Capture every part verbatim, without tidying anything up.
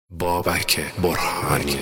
بابک برهانی.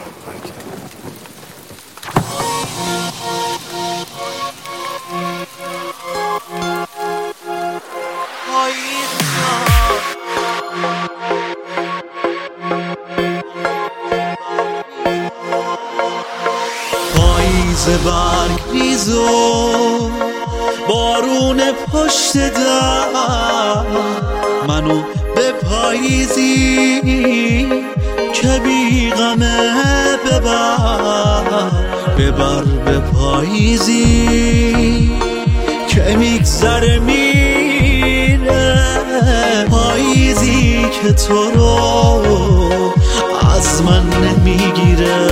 پاییز برگ ریز و بارون پشت در منو به پاییزی که بی غمه ببر ببر به پاییزی که میگذره میره، پاییزی که تو رو از من نمیگیره.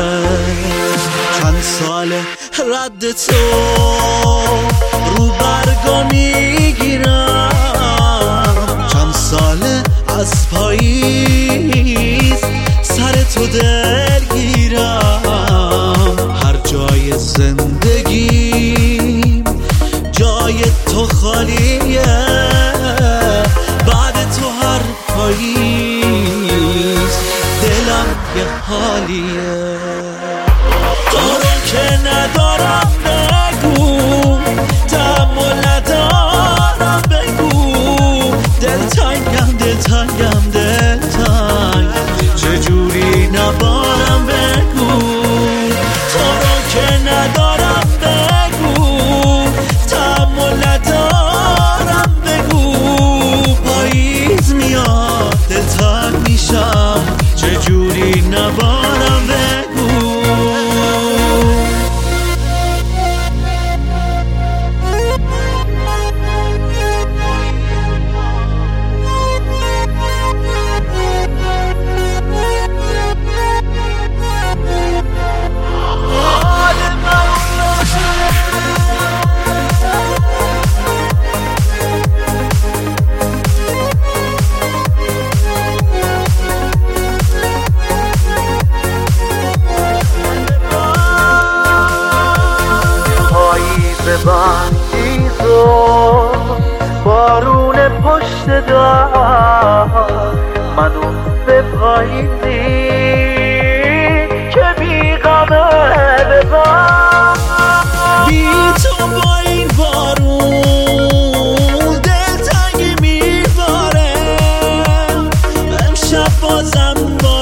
چند ساله رد تو رو برگا میگیرم، چند ساله از پاییز سر تو دلگیرم. هر جای زندگیم جای تو خالیه، بعد تو هر پاییز دلم یه حالیه. تو رو که ندارم بگو، تحمل ندارم بگو، دلتنگم دلتنگم دلتنگ چجوری نبارم بگو. تو رو که ندارم بگو، تحمل ندارم بگو، پاییز میاد دلتنگ میشم چجوری نبارم بگو. برگیز و بارون پشت در منو به پاییزی که بی غمه ببر. بی تو با این بارون دلتنگی میباره، امشب بازم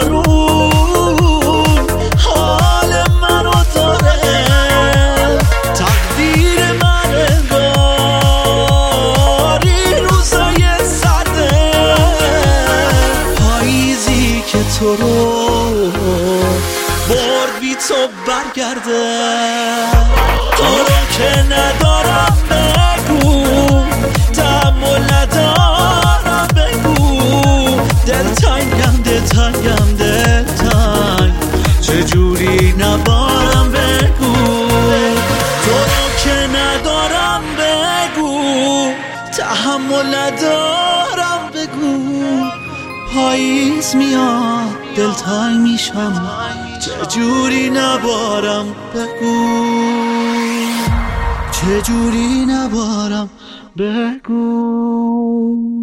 بارون حال منو داره. تقدیر من انگاری روزای سرده، پاییزی که تو رو برد بی تو برگرده. تو رو که ندارم بگو، تحمل ندارم بگو، دلتنگم دلتنگم دلتنگ چجوری نبارم بگو. تو رو که ندارم بگو، تحمل ندارم بگو، پاییز میاد دلتنگ میشم چجوری نبارم بگو، چجوری نبارم بگو.